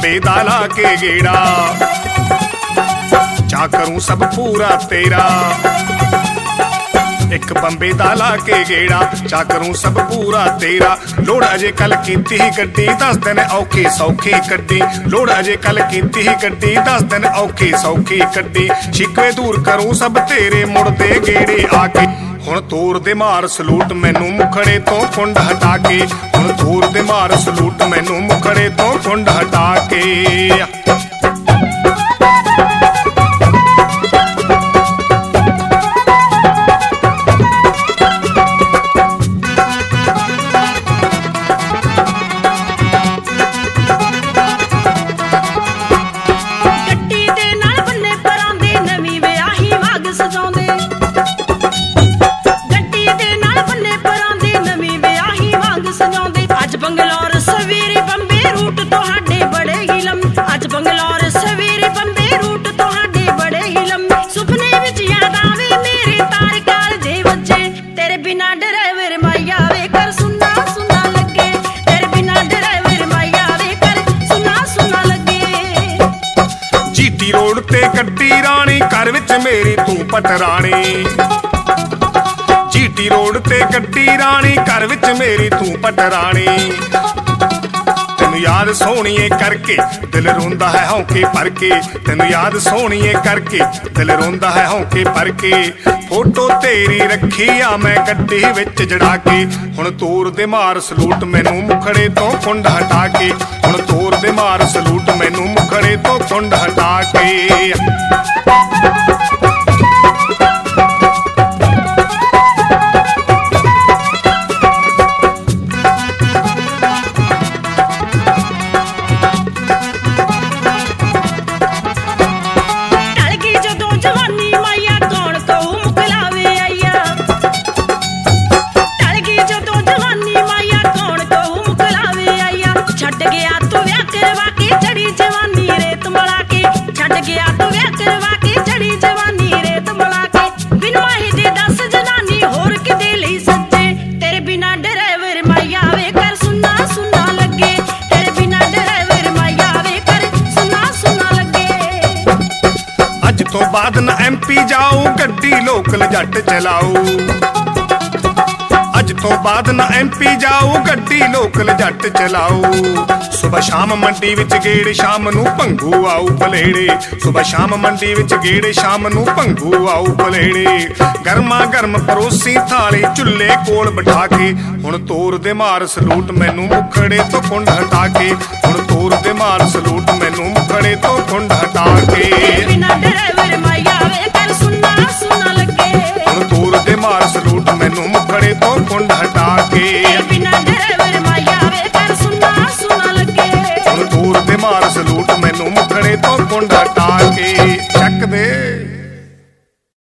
बंबे दा ला के गेड़ा, चा करूं सब पूरा तेरा। एक बंबे दा ला के गेड़ा, चा करूं सब पूरा तेरा। लोड़ अजे कल कीती ही गड्डी, 10 दिन औखी सौखी कड्डी। लोड़ अजे कल कीती ही गड्डी, 10 दिन औखी सौखी कड्डी। शिकवे दूर करूं सब तेरे, मुड़दे गेड़े आके। हुण तोर दे मार सलूट मैनू मुखड़े तो कुंड हटा के। हुण तोर दे मार सलूट मैनू मुखड़े तो कुंड हटा के। जीटी रोड ते गड्डी राणी, घर विच मेरी तू पटराणी। जीटी रोड ते गड्डी राणी, घर विच मेरी तू पटराणी। तेनू याद सोहणीए करके दिल रोंदा है हौंके भर के। तेनू याद सोहणीए करके दिल रोंदा है हौंके भर के। फोटो तेरी रखी आ मैं गड्डी विच जड़ा के। हुण तोर दे मार सलूट मैनू मुखड़े तो कुंड हटा के। हुण तोर दे मार सलूट मैनू मुखड़े तो कुंड हटा के। तो बाद न MP जाओ, गड्डी लोकल जट चलाओ। अज तो बाद न MP जाओ, गड्डी लोकल जट चलाओ। सुबह शाम मंडी विच गेड़, शाम नू भंगू आऊ पलेड़े। सुबह शाम मंडी विच गेड़, शाम नू भंगू आऊ पलेड़े। गर्मा गर्म परोसी थाली चुल्ले कोल बिठा के। हुण तोर दे मार सलूट मैनू मुखड़े तो कुंड हटा के। हुण तोर दे मार सलूट मैनू मुखड़े तो कुंड हटा के। हुण तोर दे मार सलूट मैनू मुखड़े तो कुंड हटा के। हुण तोर दे मार सलूट मैनू मुखड़े तो कुंड हटा के। चक दे।